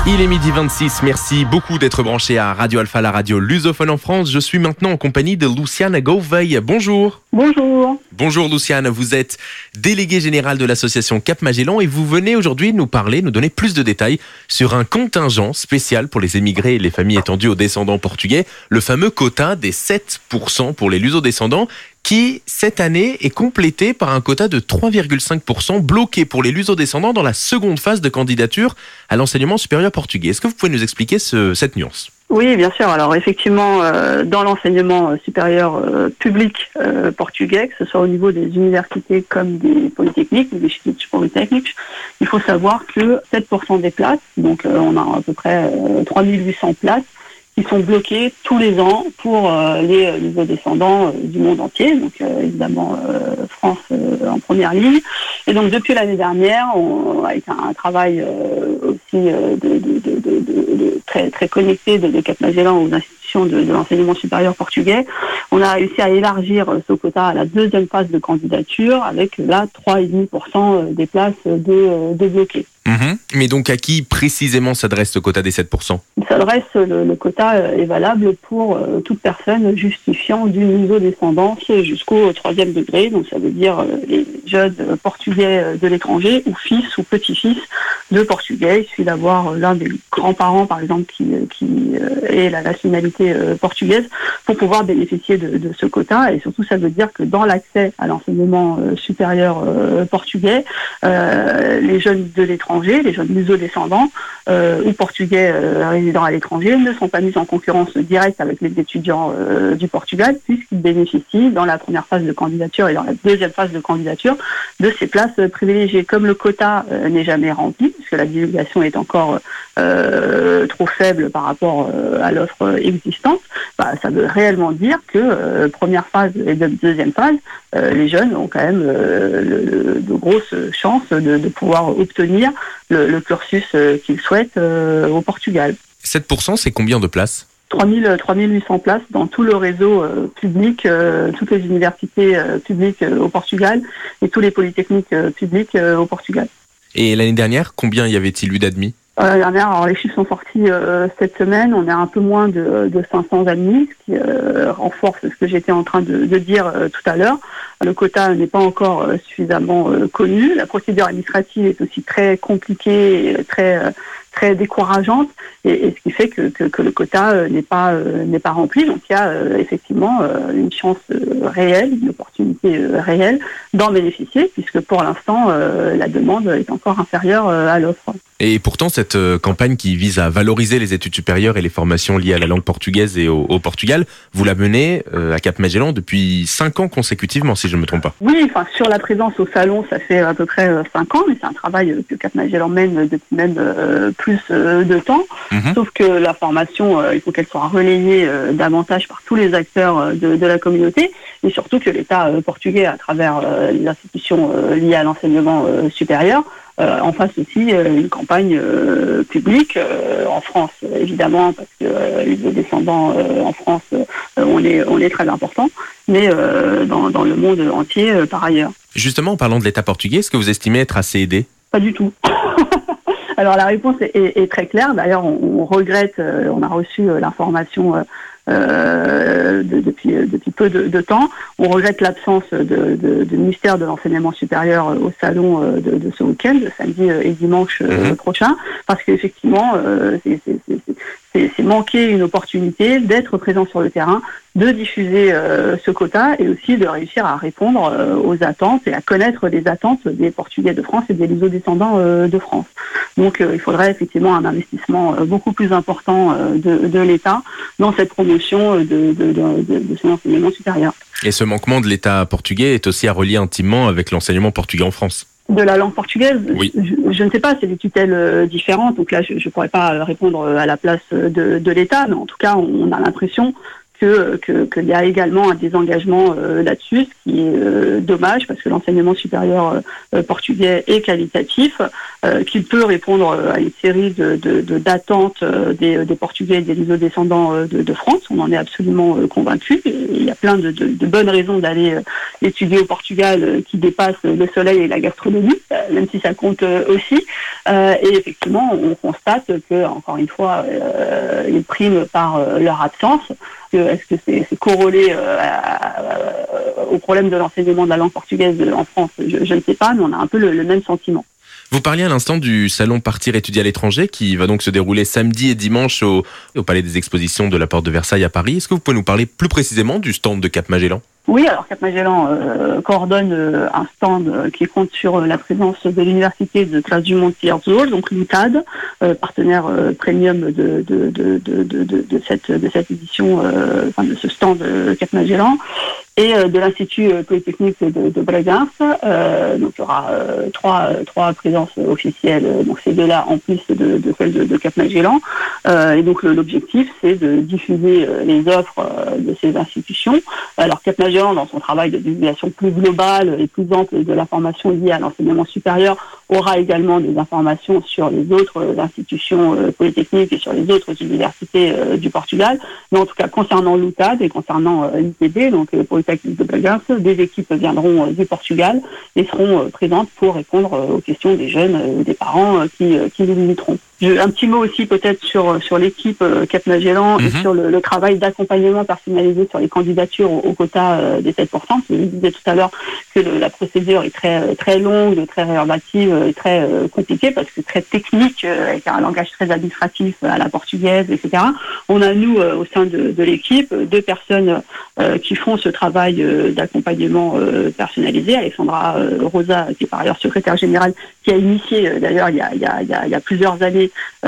Il est 12h26, merci beaucoup d'être branché à Radio Alpha, la radio lusophone en France. Je suis maintenant en compagnie de Luciane Gauveil. Bonjour. Bonjour. Bonjour Luciane, vous êtes déléguée générale de l'association Cap Magellan et vous venez aujourd'hui nous donner plus de détails sur un contingent spécial pour les émigrés et les familles étendues aux descendants portugais, le fameux quota des 7% pour les luso-descendants qui, cette année, est complété par un quota de 3,5% bloqué pour les luso-descendants dans la seconde phase de candidature à l'enseignement supérieur portugais. Est-ce que vous pouvez nous expliquer cette nuance ? Oui, bien sûr. Alors effectivement, dans l'enseignement supérieur public portugais, que ce soit au niveau des universités comme des polytechniques ou des instituts polytechniques, il faut savoir que 7% des places, donc on a à peu près 3800 places, qui sont bloqués tous les ans pour les luso-descendants du monde entier, donc évidemment France en première ligne. Et donc depuis l'année dernière, avec un travail aussi très connecté de Cap Magellan aux institutions de l'enseignement supérieur portugais, on a réussi à élargir ce quota à la deuxième phase de candidature avec là 3,5% des places de bloqués. Mais donc à qui précisément s'adresse ce quota des 7%? Le quota est valable pour toute personne justifiant d'une luso-descendance jusqu'au 3e degré, donc ça veut dire les jeunes portugais de l'étranger ou fils ou petits-fils de portugais. Il suffit d'avoir l'un des grands-parents par exemple qui ait la nationalité portugaise pour pouvoir bénéficier de ce quota, et surtout ça veut dire que dans l'accès à l'enseignement supérieur portugais, les jeunes de l'étranger, les jeunes luso-descendants ou portugais résidant à l'étranger ne sont pas mis en concurrence directe avec les étudiants du Portugal, puisqu'ils bénéficient dans la première phase de candidature et dans la deuxième phase de candidature de ces places privilégiées. Comme le quota n'est jamais rempli, puisque la divulgation est encore trop faible par rapport à l'offre existante, ça veut réellement dire que première phase et deuxième phase, les jeunes ont quand même de grosses chances de pouvoir obtenir le cursus qu'ils souhaitent au Portugal. 7%, c'est combien de places ? 3800 places dans tout le réseau public, toutes les universités publiques au Portugal et tous les polytechniques publiques au Portugal. Et l'année dernière, combien y avait-il eu d'admis ? L'année dernière, alors les chiffres sont sortis cette semaine, on est un peu moins de 500 admis, ce qui renforce ce que j'étais en train de dire tout à l'heure. Le quota n'est pas encore suffisamment connu. La procédure administrative est aussi très compliquée, et très décourageante, et ce qui fait que le quota n'est pas rempli. Donc il y a effectivement une chance réelle, une opportunité réelle d'en bénéficier, puisque pour l'instant la demande est encore inférieure à l'offre. Et pourtant, cette campagne qui vise à valoriser les études supérieures et les formations liées à la langue portugaise et au Portugal, vous la menez à Cap Magellan depuis 5 ans consécutivement, si je ne me trompe pas. Oui, sur la présence au salon, ça fait à peu près 5 ans, mais c'est un travail que Cap Magellan mène depuis même plus de temps. Sauf que la formation, il faut qu'elle soit relayée davantage par tous les acteurs de la communauté, et surtout que l'État portugais, à travers les institutions liées à l'enseignement supérieur, en face aussi une campagne publique en France, évidemment, parce que les descendants en France, on est très important, mais dans le monde entier par ailleurs. Justement, en parlant de l'État portugais, est-ce que vous estimez être assez aidé ? Pas du tout. Alors la réponse est très claire. D'ailleurs, on regrette, on a reçu l'information depuis peu de temps. On regrette l'absence du ministère de l'Enseignement supérieur au salon de ce week-end, samedi et dimanche prochain, parce qu'effectivement, c'est manquer une opportunité d'être présent sur le terrain, de diffuser ce quota et aussi de réussir à répondre aux attentes et à connaître les attentes des Portugais de France et des luso-descendants de France. Donc il faudrait effectivement un investissement beaucoup plus important de l'État dans cette promotion de son enseignement supérieur. Et ce manquement de l'État portugais est aussi à relier intimement avec l'enseignement portugais en France. De la langue portugaise, oui. Je ne sais pas, c'est des tutelles différentes, donc là je ne pourrais pas répondre à la place de l'État, mais en tout cas on a l'impression qu'il y a également un désengagement là-dessus, ce qui est dommage parce que l'enseignement supérieur portugais est qualitatif, qu'il peut répondre à une série d'attentes des Portugais et des luso-descendants de France. On en est absolument convaincus. Il y a plein de bonnes raisons d'aller étudier au Portugal qui dépassent le soleil et la gastronomie, même si ça compte aussi. Et effectivement, on constate que, encore une fois, ils priment par leur absence. Est-ce que c'est corrélé au problème de l'enseignement de la langue portugaise en France? Je ne sais pas, mais on a un peu le même sentiment. Vous parliez à l'instant du salon Partir étudier à l'étranger qui va donc se dérouler samedi et dimanche au Palais des Expositions de la Porte de Versailles à Paris. Est-ce que vous pouvez nous parler plus précisément du stand de Cap Magellan ? Oui, alors Cap Magellan coordonne un stand qui compte sur la présence de l'université de Trás-os-Montiers, donc l'UTAD, partenaire premium de cette édition, de ce stand Cap Magellan, et de l'Institut Polytechnique de Bragança. Donc il y aura trois présences officielles, donc ces deux-là en plus de celle de Cap Magellan. Et donc l'objectif, c'est de diffuser les offres de ces institutions. Alors Cap Magellan, dans son travail de divulgation plus globale et plus ample de l'information liée à l'enseignement supérieur, aura également des informations sur les autres institutions polytechniques et sur les autres universités du Portugal. Mais en tout cas, concernant l'UTAD et concernant l'IPD, donc Polytechnique de Bragança, des équipes viendront du Portugal et seront présentes pour répondre aux questions des jeunes, des parents qui nous visiteront. Un petit mot aussi peut-être sur l'équipe Cap Magellan et sur le travail d'accompagnement personnalisé sur les candidatures au quota des 7%. Je disais tout à l'heure que la procédure est très, très longue, très rébarbative et très compliquée parce que c'est très technique, avec un langage très administratif à la portugaise, etc. On a, nous, au sein de l'équipe, 2 personnes qui font ce travail d'accompagnement personnalisé. Alexandra Rosa, qui est par ailleurs secrétaire générale, qui a initié d'ailleurs il y a plusieurs années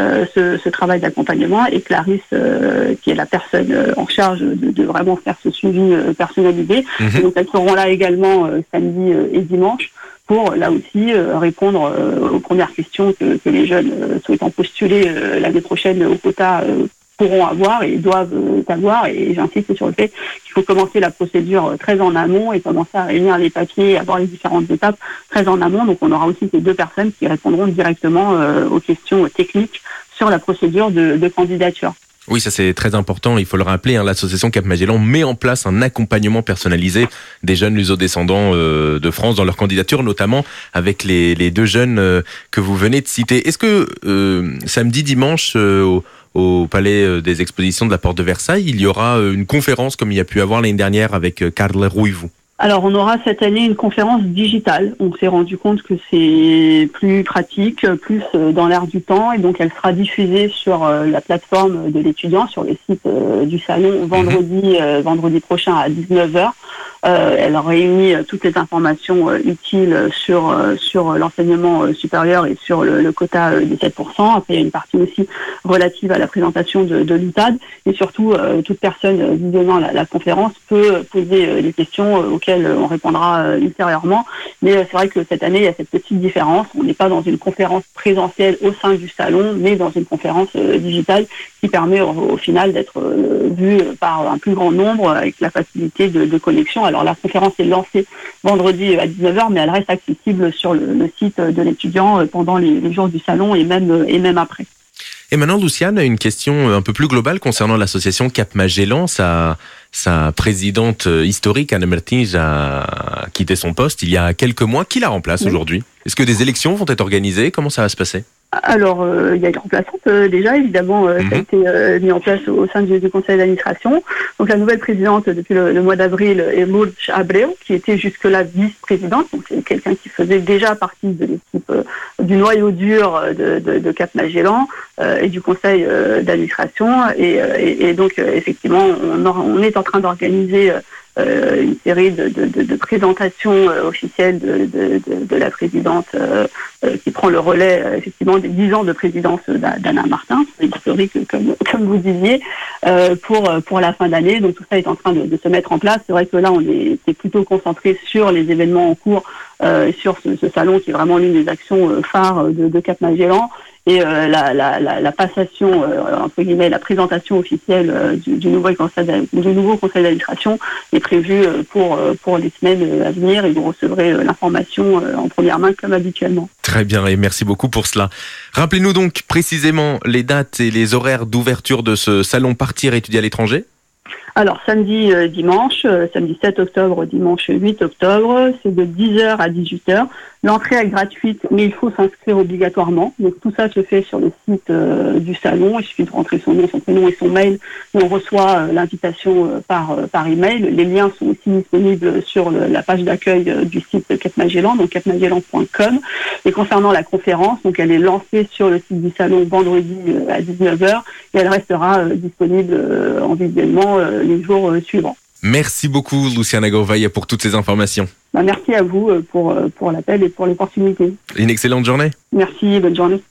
ce travail d'accompagnement, et Clarisse, qui est la personne en charge de vraiment faire ce suivi personnalisé. Et donc elles seront là également samedi et dimanche pour, là aussi, répondre aux premières questions que les jeunes souhaitant postuler l'année prochaine au quota pourront avoir et doivent avoir. Et j'insiste sur le fait qu'il faut commencer la procédure très en amont et commencer à réunir les papiers, avoir les différentes étapes très en amont. Donc on aura aussi ces 2 personnes qui répondront directement aux questions techniques sur la procédure de candidature. Oui, ça c'est très important, il faut le rappeler, l'association Cap Magellan met en place un accompagnement personnalisé des jeunes luso-descendants de France dans leur candidature, notamment avec les 2 jeunes que vous venez de citer. Est-ce que samedi, dimanche, au Palais des Expositions de la Porte de Versailles, il y aura une conférence comme il y a pu avoir l'année dernière avec Carla Ruivo? Alors, on aura cette année une conférence digitale. On s'est rendu compte que c'est plus pratique, plus dans l'air du temps, et donc elle sera diffusée sur la plateforme de l'étudiant, sur le site du salon, vendredi prochain à 19h. Elle réunit toutes les informations utiles sur l'enseignement supérieur et sur le quota des 7%. Après, il y a une partie aussi relative à la présentation de l'UTAD, et surtout, toute personne visionnant la conférence peut poser des questions auxquelles on répondra ultérieurement. Mais c'est vrai que cette année, il y a cette petite différence. On n'est pas dans une conférence présentielle au sein du salon, mais dans une conférence digitale qui permet au final d'être vue par un plus grand nombre avec la facilité de connexion. Alors la conférence est lancée vendredi à 19h, mais elle reste accessible sur le site de l'étudiant pendant les jours du salon et même après. Et maintenant, Luciane, une question un peu plus globale concernant l'association Cap Magellan. Sa présidente historique, Ana Martins, a quitté son poste il y a quelques mois. Qui la remplace aujourd'hui? Est-ce que des élections vont être organisées? Comment ça va se passer? Alors, il y a une remplaçante déjà, évidemment, ça a été mis en place au sein du conseil d'administration. Donc, la nouvelle présidente depuis le mois d'avril est Lourdes Abreu, qui était jusque-là vice-présidente. Donc, c'est quelqu'un qui faisait déjà partie de l'équipe du noyau dur de Cap Magellan et du conseil d'administration. Et donc, effectivement, on est en train d'organiser une série de présentations officielles de la présidente qui prend le relais effectivement des 10 ans de présidence d'Anna Martin, historique comme vous disiez, pour la fin d'année. Donc tout ça est en train de se mettre en place. C'est vrai que là on était plutôt concentré sur les événements en cours, sur ce salon qui est vraiment l'une des actions phares de Cap Magellan. Et la passation, entre guillemets, la présentation officielle du nouveau conseil d'administration est prévue pour les semaines à venir, et vous recevrez l'information en première main comme habituellement. Très bien, et merci beaucoup pour cela. Rappelez-nous donc précisément les dates et les horaires d'ouverture de ce salon Partir étudier à l'étranger. Alors, samedi, dimanche, samedi 7 octobre, dimanche 8 octobre, c'est de 10h à 18h. L'entrée est gratuite, mais il faut s'inscrire obligatoirement. Donc, tout ça se fait sur le site du salon. Il suffit de rentrer son nom, son prénom et son mail. Et on reçoit l'invitation par email. Les liens sont aussi disponibles sur la page d'accueil du site Cap Magellan, donc capmagellan.com. Et concernant la conférence, donc elle est lancée sur le site du salon vendredi à 19h et elle restera disponible en visuellement les jours suivants. Merci beaucoup Luciana Gouveia pour toutes ces informations. Merci à vous pour l'appel et pour l'opportunité. Une excellente journée. Merci, bonne journée.